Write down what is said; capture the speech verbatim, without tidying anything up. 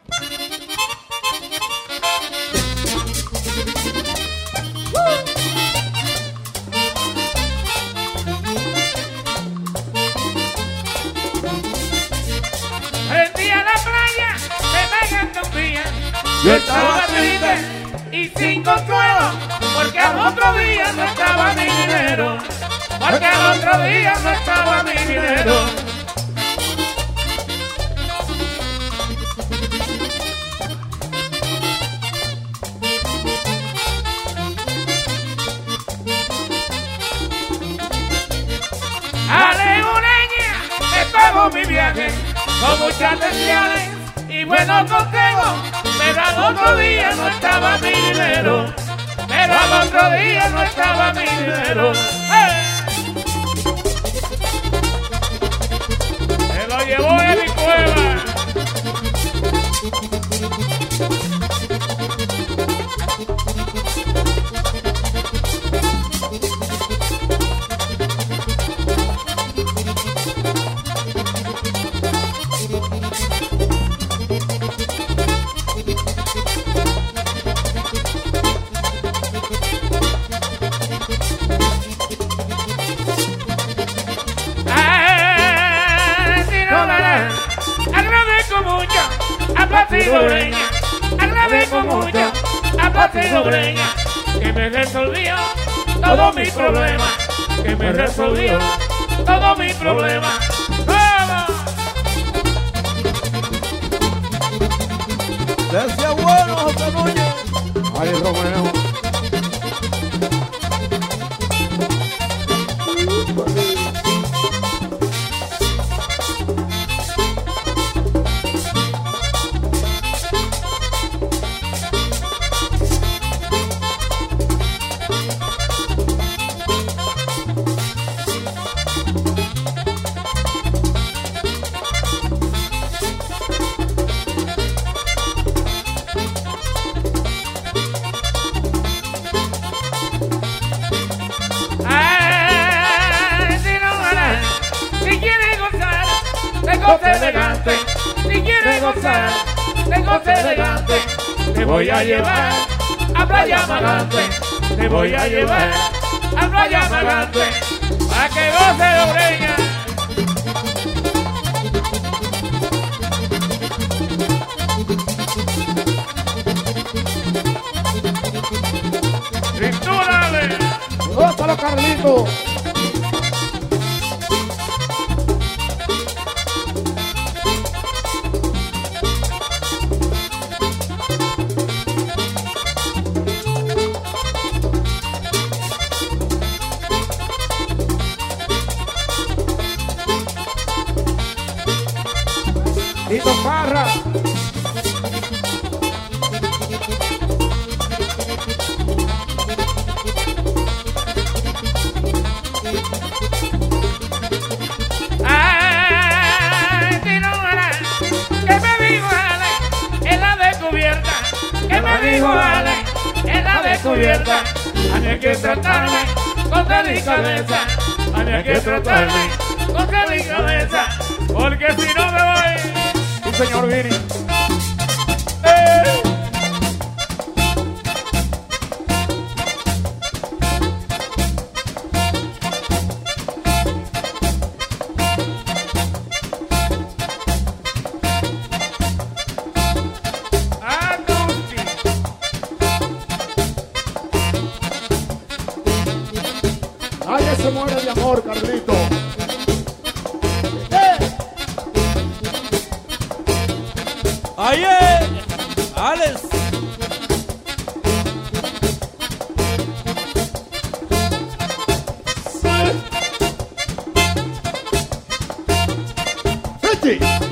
Yo estaba triste y sin consuelo, porque al otro día no estaba mi dinero, porque al otro día no estaba mi dinero. Alegureña, me pago mi viaje con muchas atenciones y buenos consejos, pero al otro día no estaba mi dinero, pero al otro día no estaba mi dinero. ¡Hey! Se lo llevó en mi cueva. Agradezco mucho a Placido Breña, agradezco mucho a Placido Breña, que me resolvió todos mis problemas, que me resolvió todos mis problemas. ¡Vamos! Decía bueno, José Núñez. Ay, Romeo. Goce elegante, si quieres gozar de goce elegante, te voy a llevar a Playa Magante, te voy a llevar a Playa Magante, para que goce de Breña. ¡Cintúrale! ¡Gózalo, Carlito! Tito Parra. Ay, Tino Morán, que me dijo Ale en la descubierta, que me dijo Ale en la descubierta, a mí hay que tratarme con delicadeza, a mí hay que tratarme con delicadeza, porque si no me voy. Sí, señor Vini. ¡Eh! Ay, ese muere de amor, Carlito. Ayer, Alex. Fifty.